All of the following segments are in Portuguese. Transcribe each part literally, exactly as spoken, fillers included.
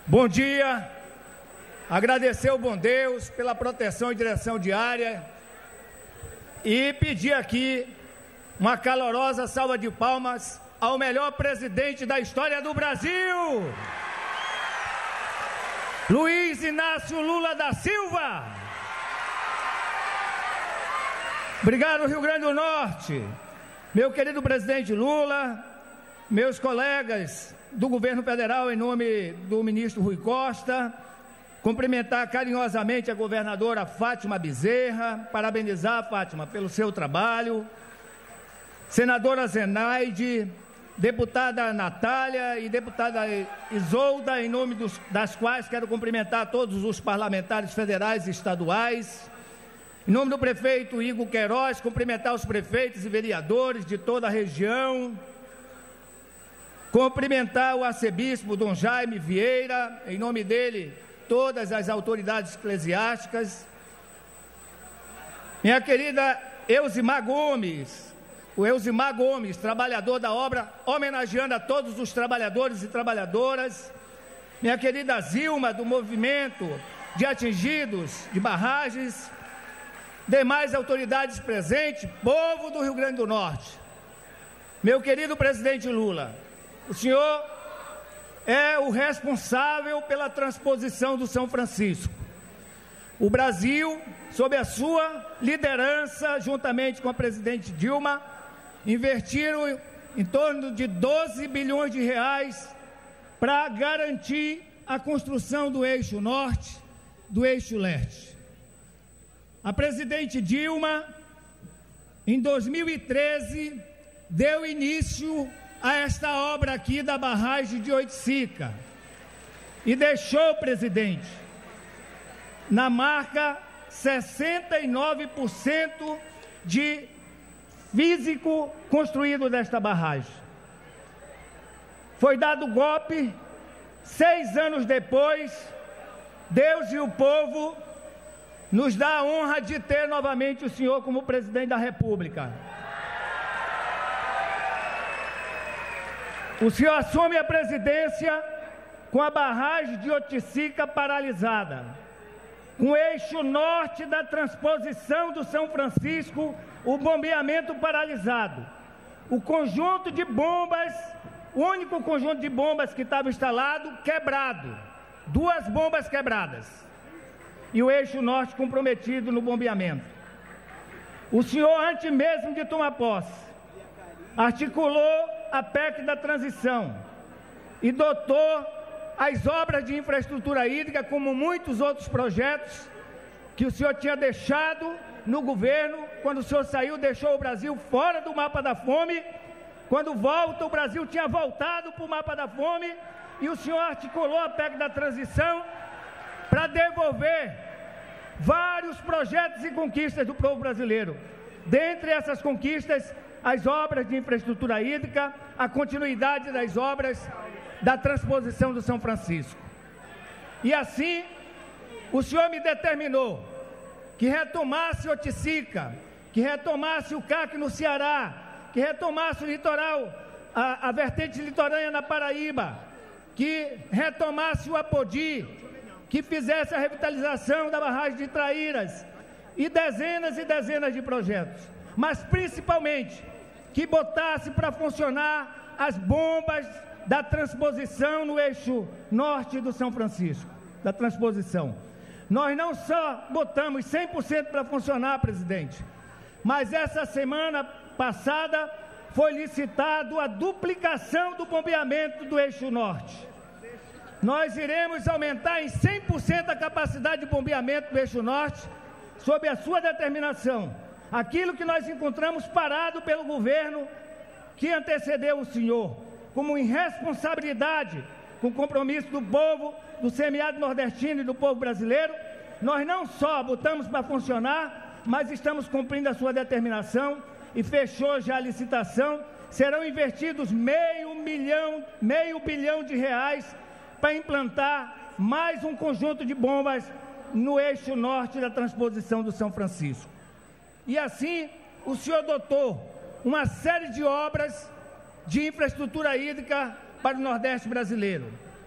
Bom dia, agradecer ao bom Deus pela proteção e direção diária e pedir aqui uma calorosa salva de palmas ao melhor presidente da história do Brasil, Luiz Inácio Lula da Silva. Obrigado, Rio Grande do Norte, meu querido presidente Lula, meus colegas do governo federal, em nome do ministro Rui Costa, cumprimentar carinhosamente a governadora Fátima Bezerra, parabenizar a Fátima pelo seu trabalho, senadora Zenaide, deputada Natália e deputada Isolda, em nome dos, das quais quero cumprimentar todos os parlamentares federais e estaduais, em nome do prefeito Igor Queiroz, cumprimentar os prefeitos e vereadores de toda a região, cumprimentar o arcebispo Dom Jaime Vieira, em nome dele, todas as autoridades eclesiásticas, minha querida Elzimar Gomes, o Elzimar Gomes, trabalhador da obra, homenageando a todos os trabalhadores e trabalhadoras, minha querida Zilma, do movimento de atingidos de barragens, demais autoridades presentes, povo do Rio Grande do Norte, meu querido presidente Lula, o senhor é o responsável pela transposição do São Francisco. O Brasil, sob a sua liderança, juntamente com a presidente Dilma, investiram em torno de doze bilhões de reais para garantir a construção do eixo norte, do eixo leste. A presidente Dilma, em dois mil e treze, deu início a esta obra aqui da barragem de Oiticica e deixou, presidente, na marca sessenta e nove por cento de físico construído desta barragem. Foi dado golpe, seis anos depois, Deus e o povo nos dá a honra de ter novamente o senhor como presidente da República. O senhor assume a presidência com a barragem de Oiticica paralisada, com o eixo norte da transposição do São Francisco, o bombeamento paralisado, o conjunto de bombas, o único conjunto de bombas que estava instalado, quebrado, duas bombas quebradas, e o eixo norte comprometido no bombeamento. O senhor, antes mesmo de tomar posse, articulou a P E C da transição e dotou as obras de infraestrutura hídrica, como muitos outros projetos que o senhor tinha deixado no governo. Quando o senhor saiu, deixou o Brasil fora do mapa da fome. Quando volta, o Brasil tinha voltado para o mapa da fome, e o senhor articulou a P E C da transição para devolver vários projetos e conquistas do povo brasileiro. Dentre essas conquistas, as obras de infraestrutura hídrica, a continuidade das obras da transposição do São Francisco. E assim, o senhor me determinou que retomasse Oiticica, que retomasse o C A C no Ceará, que retomasse o litoral, a, a vertente litorânea na Paraíba, que retomasse o Apodi, que fizesse a revitalização da barragem de Traíras, e dezenas e dezenas de projetos, mas principalmente que botasse para funcionar as bombas da transposição no eixo norte do São Francisco, da transposição. Nós não só botamos cem por cento para funcionar, presidente, mas essa semana passada foi licitado a duplicação do bombeamento do eixo norte. Nós iremos aumentar em cem por cento a capacidade de bombeamento do eixo norte, sob a sua determinação. Aquilo que nós encontramos parado pelo governo que antecedeu o senhor, como irresponsabilidade, com compromisso do povo, do semiárido nordestino e do povo brasileiro, nós não só botamos para funcionar, mas estamos cumprindo a sua determinação e fechou já a licitação. Serão investidos meio milhão, meio bilhão de reais para implantar mais um conjunto de bombas no eixo norte da transposição do São Francisco. E assim, o senhor dotou uma série de obras de infraestrutura hídrica para o Nordeste brasileiro.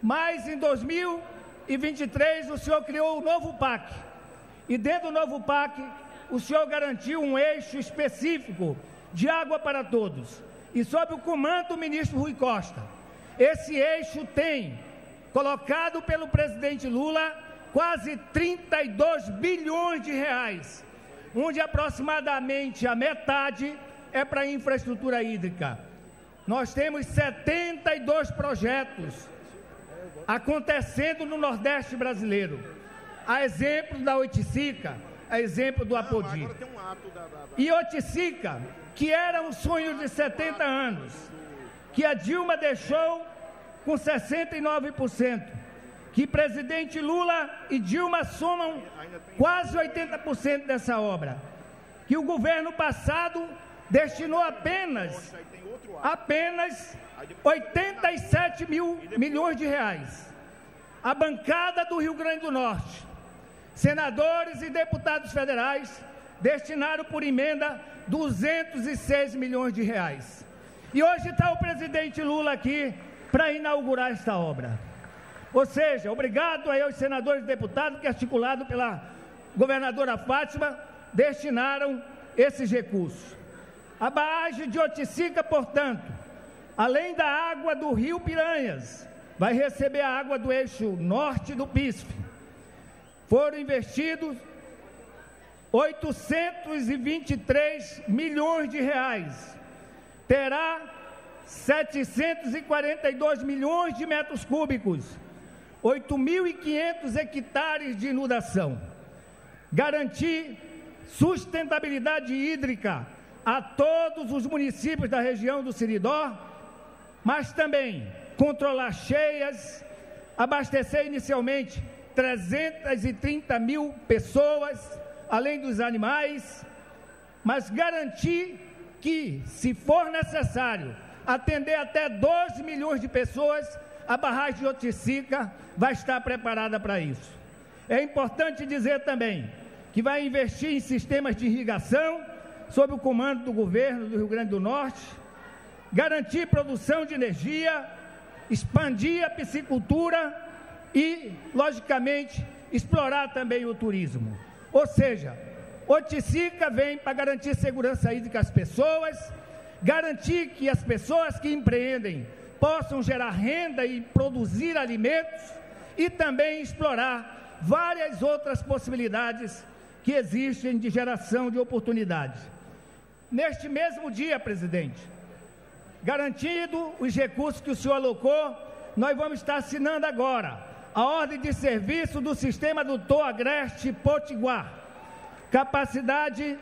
Mas em dois mil e vinte e três o senhor criou o novo P A C. E dentro do novo P A C, o senhor garantiu um eixo específico de água para todos. E sob o comando do ministro Rui Costa, esse eixo tem, colocado pelo presidente Lula, quase trinta e dois bilhões de reais, onde aproximadamente a metade é para infraestrutura hídrica. Nós temos setenta e dois projetos acontecendo no Nordeste brasileiro, a exemplo da Oiticica, a exemplo do Apodi. E Oiticica, que era um sonho de setenta anos, que a Dilma deixou com sessenta e nove por cento, que presidente Lula e Dilma somam quase oitenta por cento dessa obra, que o governo passado destinou apenas, apenas oitenta e sete mil milhões de reais. A bancada do Rio Grande do Norte, senadores e deputados federais, destinaram por emenda duzentos e seis milhões de reais. E hoje está o presidente Lula aqui para inaugurar esta obra. Ou seja, obrigado aí aos senadores e deputados que, articulado pela governadora Fátima, destinaram esses recursos. A barragem de Oiticica, portanto, além da água do rio Piranhas, vai receber a água do eixo norte do P I S F. Foram investidos oitocentos e vinte e três milhões de reais. Terá setecentos e quarenta e dois milhões de metros cúbicos, oito mil e quinhentos hectares de inundação. Garantir sustentabilidade hídrica a todos os municípios da região do Seridó, mas também controlar cheias, abastecer inicialmente trezentas e trinta mil pessoas, além dos animais, mas garantir que, se for necessário, atender até dois milhões de pessoas, a barragem de Oiticica vai estar preparada para isso. É importante dizer também que vai investir em sistemas de irrigação, sob o comando do governo do Rio Grande do Norte, garantir produção de energia, expandir a piscicultura e, logicamente, explorar também o turismo. Ou seja, Oiticica vem para garantir segurança hídrica às pessoas, garantir que as pessoas que empreendem possam gerar renda e produzir alimentos e também explorar várias outras possibilidades que existem de geração de oportunidades. Neste mesmo dia, presidente, garantido os recursos que o senhor alocou, nós vamos estar assinando agora a ordem de serviço do sistema adutor Agreste Potiguar, capacidade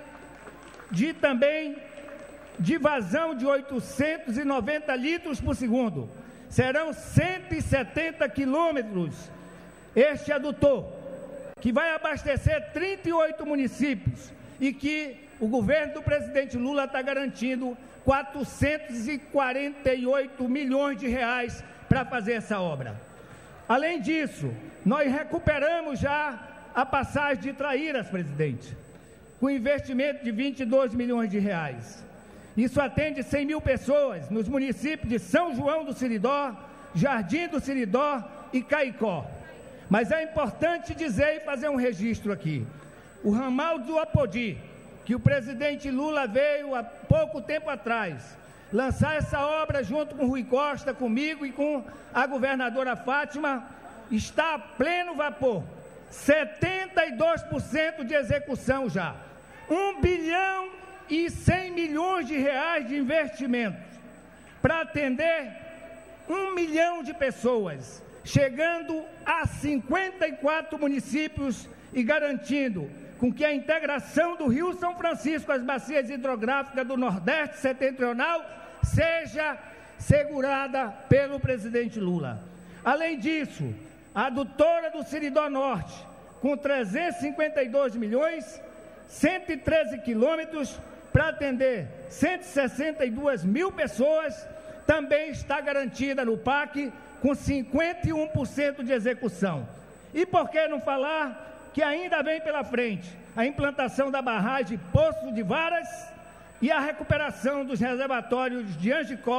de também de vazão de oitocentos e noventa litros por segundo. Serão cento e setenta quilômetros este adutor, que vai abastecer trinta e oito municípios e que o governo do presidente Lula está garantindo quatrocentos e quarenta e oito milhões de reais para fazer essa obra. Além disso, nós recuperamos já a passagem de Traíras, presidente, com investimento de vinte e dois milhões de reais. Isso atende cem mil pessoas nos municípios de São João do Seridó, Jardim do Seridó e Caicó. Mas é importante dizer e fazer um registro aqui. O ramal do Apodi, que o presidente Lula veio há pouco tempo atrás lançar essa obra junto com Rui Costa, comigo e com a governadora Fátima, está a pleno vapor. setenta e dois por cento de execução já. um bilhão e cem milhões de reais de investimentos para atender um milhão de pessoas, chegando a cinquenta e quatro municípios e garantindo com que a integração do Rio São Francisco às bacias hidrográficas do Nordeste Setentrional seja segurada pelo presidente Lula. Além disso, a adutora do Seridó Norte, com trezentos e cinquenta e dois milhões, cento e treze quilômetros, para atender cento e sessenta e duas mil pessoas, também está garantida no P A C, com cinquenta e um por cento de execução. E por que não falar que ainda vem pela frente a implantação da barragem Poço de Varas e a recuperação dos reservatórios de Angicó,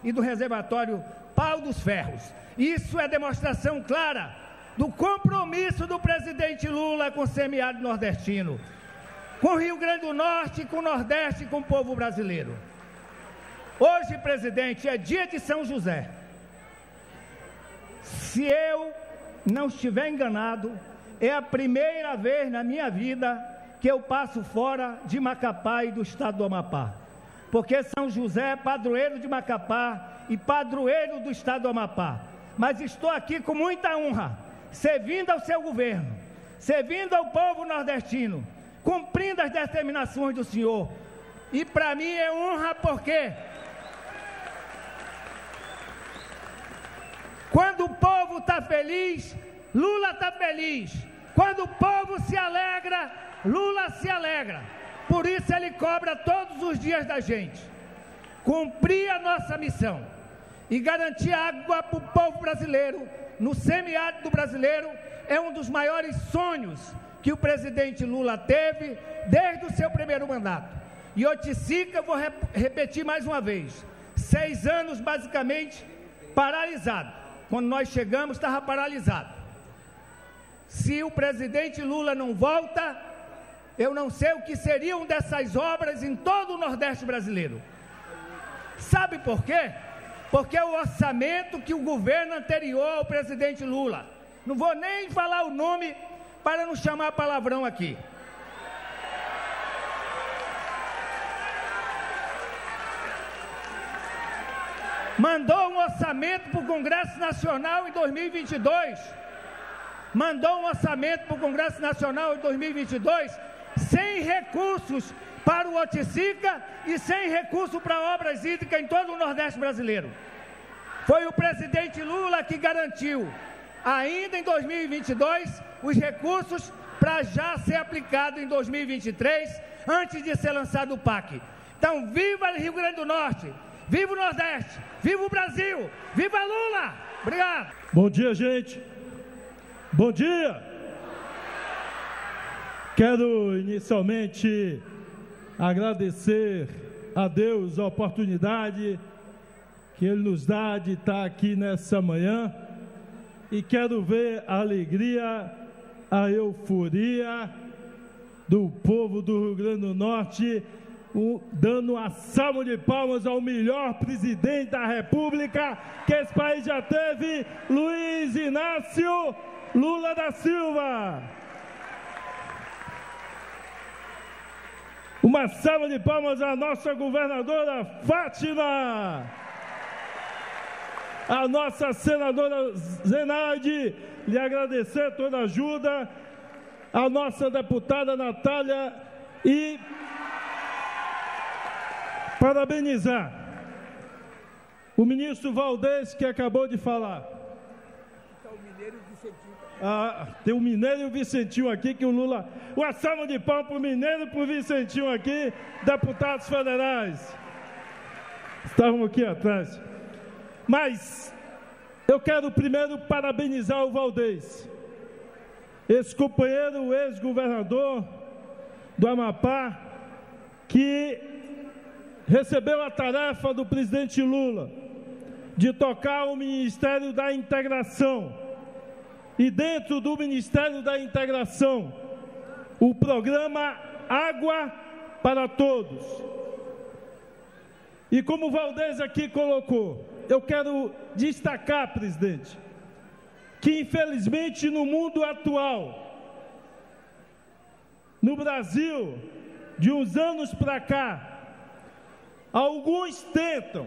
e do reservatório Pau dos Ferros. Isso é demonstração clara do compromisso do presidente Lula com o semiárido nordestino, com o Rio Grande do Norte, com o Nordeste e com o povo brasileiro. Hoje, presidente, é dia de São José. Se eu não estiver enganado, é a primeira vez na minha vida que eu passo fora de Macapá e do estado do Amapá. Porque São José é padroeiro de Macapá e padroeiro do estado do Amapá. Mas estou aqui com muita honra, servindo ao seu governo, servindo ao povo nordestino, cumprindo as determinações do senhor. E para mim é honra porque quando o povo está feliz, Lula está feliz. Quando o povo se alegra, Lula se alegra. Por isso ele cobra todos os dias da gente. Cumprir a nossa missão e garantir água para o povo brasileiro, no semiárido brasileiro, é um dos maiores sonhos que o presidente Lula teve desde o seu primeiro mandato. E Oiticica, vou rep repetir mais uma vez, seis anos basicamente paralisado. Quando nós chegamos, estava paralisado. Se o presidente Lula não volta, eu não sei o que seriam dessas obras em todo o Nordeste brasileiro. Sabe por quê? Porque é o orçamento que o governo anterior ao presidente Lula, não vou nem falar o nome para não chamar palavrão aqui, mandou um orçamento para o Congresso Nacional em dois mil e vinte e dois, mandou um orçamento para o Congresso Nacional em dois mil e vinte e dois, sem recursos para o Oiticica e sem recurso para obras hídricas em todo o Nordeste brasileiro. Foi o presidente Lula que garantiu, ainda em dois mil e vinte e dois, os recursos para já ser aplicado em dois mil e vinte e três, antes de ser lançado o P A C. Então, viva Rio Grande do Norte! Viva o Nordeste! Viva o Brasil! Viva Lula! Obrigado! Bom dia, gente! Bom dia! Quero inicialmente agradecer a Deus a oportunidade que Ele nos dá de estar aqui nessa manhã e quero ver a alegria, a euforia do povo do Rio Grande do Norte, Um, dando uma salva de palmas ao melhor presidente da República que esse país já teve, Luiz Inácio Lula da Silva. Uma salva de palmas à nossa governadora Fátima, a nossa senadora Zenaide, lhe agradecer toda a ajuda, a nossa deputada Natália e parabenizar o ministro Valdez, que acabou de falar. Ah, tem o Mineiro e o Vicentinho aqui, que o Lula... Uma salva de palmas para o Mineiro e para o Vicentinho aqui, deputados federais. Estavam aqui atrás. Mas eu quero primeiro parabenizar o Valdez, esse companheiro, ex-governador do Amapá, que recebeu a tarefa do presidente Lula de tocar o Ministério da Integração e dentro do Ministério da Integração o programa Água para Todos. E como o Valdez aqui colocou, eu quero destacar, presidente, que infelizmente no mundo atual, no Brasil, de uns anos para cá, alguns tentam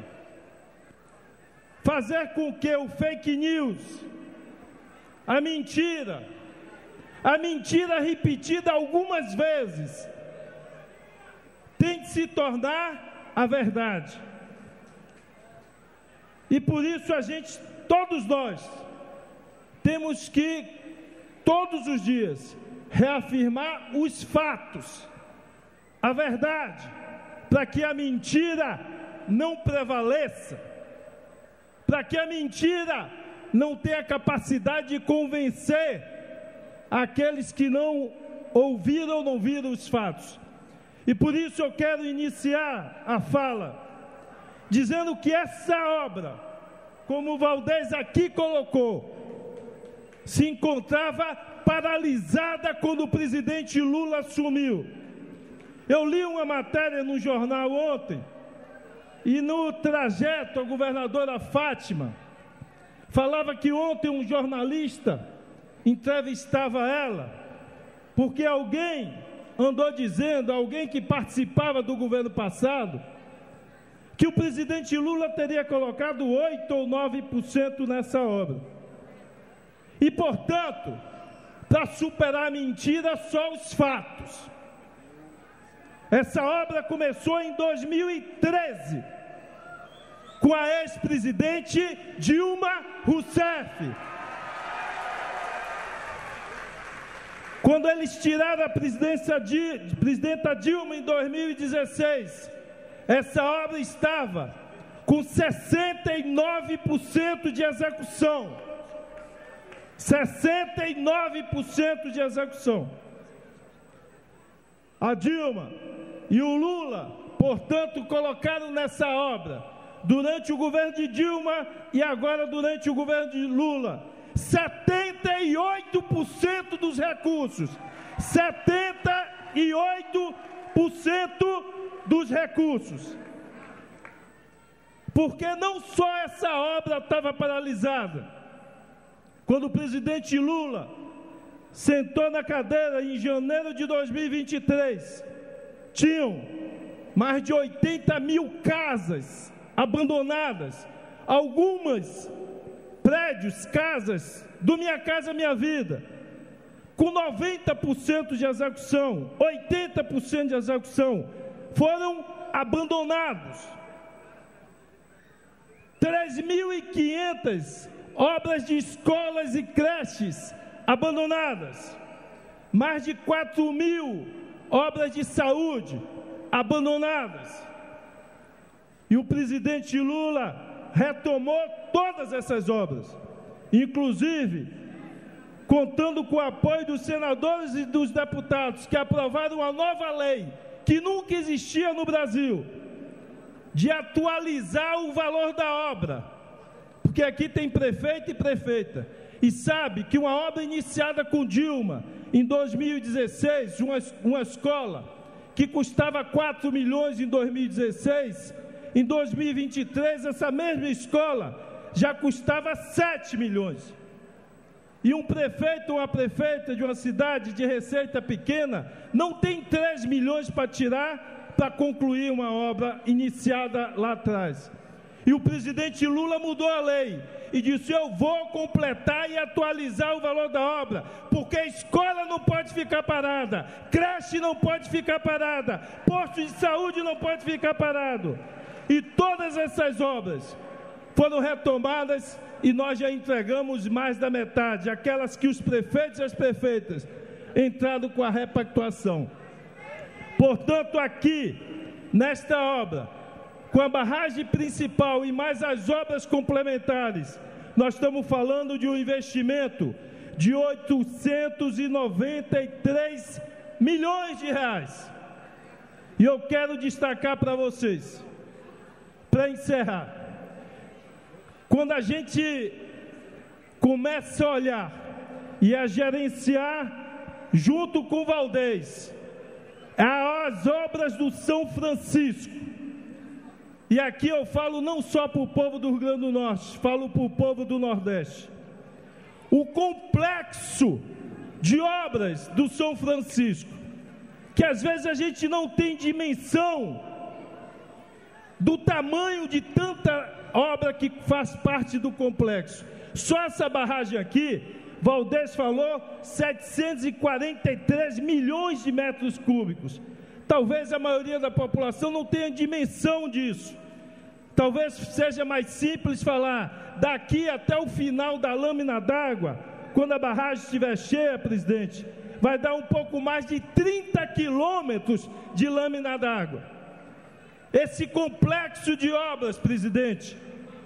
fazer com que o fake news, a mentira, a mentira repetida algumas vezes, tem de se tornar a verdade. E por isso a gente, todos nós, temos que, todos os dias, reafirmar os fatos, a verdade, para que a mentira não prevaleça, para que a mentira não tenha capacidade de convencer aqueles que não ouviram ou não viram os fatos. E por isso eu quero iniciar a fala dizendo que essa obra, como o Valdez aqui colocou, se encontrava paralisada quando o presidente Lula assumiu. Eu li uma matéria no jornal ontem, e no trajeto a governadora Fátima falava que ontem um jornalista entrevistava ela, porque alguém andou dizendo, alguém que participava do governo passado, que o presidente Lula teria colocado oito ou nove por cento nessa obra. E, portanto, para superar a mentira, só os fatos. Essa obra começou em dois mil e treze, com a ex-presidente Dilma Rousseff. Quando eles tiraram a presidência de presidenta Dilma em dois mil e dezesseis, essa obra estava com sessenta e nove por cento de execução. sessenta e nove por cento de execução. A Dilma e o Lula, portanto, colocaram nessa obra, durante o governo de Dilma e agora durante o governo de Lula, setenta e oito por cento dos recursos. setenta e oito por cento dos recursos. Porque não só essa obra estava paralisada. Quando o presidente Lula sentou na cadeira em janeiro de dois mil e vinte e três, tinham mais de oitenta mil casas abandonadas, algumas prédios, casas, do Minha Casa Minha Vida, com noventa por cento de execução, oitenta por cento de execução, foram abandonados. três mil e quinhentas obras de escolas e creches abandonadas, mais de quatro mil obras de saúde abandonadas. E o presidente Lula retomou todas essas obras, inclusive contando com o apoio dos senadores e dos deputados que aprovaram uma nova lei que nunca existia no Brasil, de atualizar o valor da obra, porque aqui tem prefeito e prefeita, e sabe que uma obra iniciada com Dilma em dois mil e dezesseis, uma, uma escola que custava quatro milhões em dois mil e dezesseis, em dois mil e vinte e três essa mesma escola já custava sete milhões. E um prefeito ou uma prefeita de uma cidade de receita pequena não tem três milhões para tirar para concluir uma obra iniciada lá atrás. E o presidente Lula mudou a lei e disse: eu vou completar e atualizar o valor da obra, porque a escola não pode ficar parada, creche não pode ficar parada, posto de saúde não pode ficar parado. E todas essas obras foram retomadas e nós já entregamos mais da metade, aquelas que os prefeitos e as prefeitas entraram com a repactuação. Portanto, aqui, nesta obra, com a barragem principal e mais as obras complementares, nós estamos falando de um investimento de oitocentos e noventa e três milhões de reais. E eu quero destacar para vocês, para encerrar, quando a gente começa a olhar e a gerenciar junto com o Valdez as obras do São Francisco, e aqui eu falo não só para o povo do Rio Grande do Norte, falo para o povo do Nordeste, o complexo de obras do São Francisco, que às vezes a gente não tem dimensão do tamanho de tanta obra que faz parte do complexo. Só essa barragem aqui, Valdez falou, setecentos e quarenta e três milhões de metros cúbicos. Talvez a maioria da população não tenha dimensão disso. Talvez seja mais simples falar, daqui até o final da lâmina d'água, quando a barragem estiver cheia, presidente, vai dar um pouco mais de trinta quilômetros de lâmina d'água. Esse complexo de obras, presidente,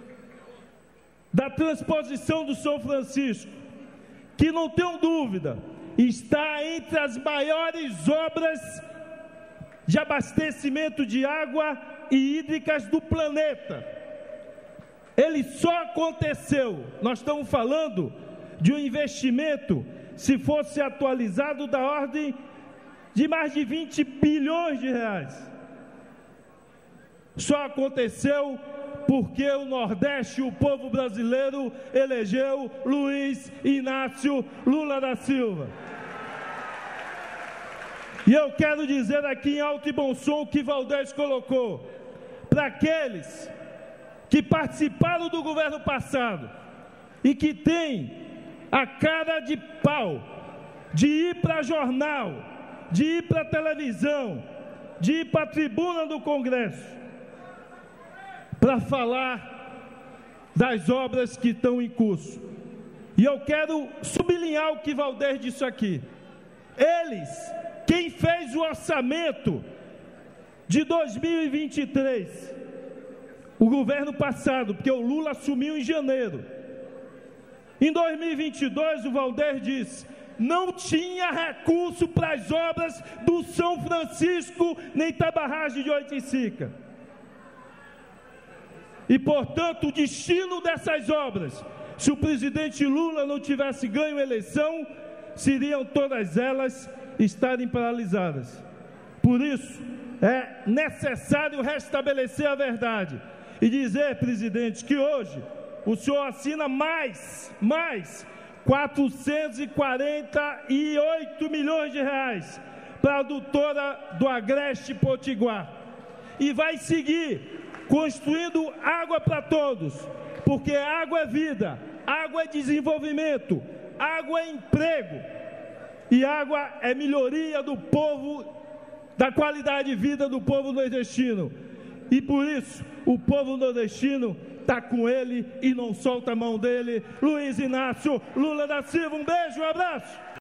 da transposição do São Francisco, que não tenho dúvida, está entre as maiores obras de abastecimento de água e hídricas do planeta. Ele só aconteceu, nós estamos falando de um investimento, se fosse atualizado, da ordem de mais de vinte bilhões de reais. Só aconteceu porque o Nordeste, o povo brasileiro, elegeu Luiz Inácio Lula da Silva. E eu quero dizer aqui em alto e bom som o que Valdez colocou. Para aqueles que participaram do governo passado e que têm a cara de pau de ir para jornal, de ir para televisão, de ir para a tribuna do Congresso, para falar das obras que estão em curso. E eu quero sublinhar o que Valdez disse aqui. Eles, quem fez o orçamento de dois mil e vinte e três, o governo passado, porque o Lula assumiu em janeiro. Em dois mil e vinte e dois, o Valdez disse, não tinha recurso para as obras do São Francisco, nem da barragem de Oiticica. E, portanto, o destino dessas obras, se o presidente Lula não tivesse ganho a eleição, seriam todas elas estarem paralisadas. Por isso, é necessário restabelecer a verdade e dizer, presidente, que hoje o senhor assina mais, mais quatrocentos e quarenta e oito milhões de reais para a adutora do Agreste Potiguar. E vai seguir construindo água para todos, porque água é vida, água é desenvolvimento, água é emprego, e água é melhoria do povo, da qualidade de vida do povo nordestino. E por isso, o povo nordestino está com ele e não solta a mão dele. Luiz Inácio Lula da Silva, um beijo, um abraço.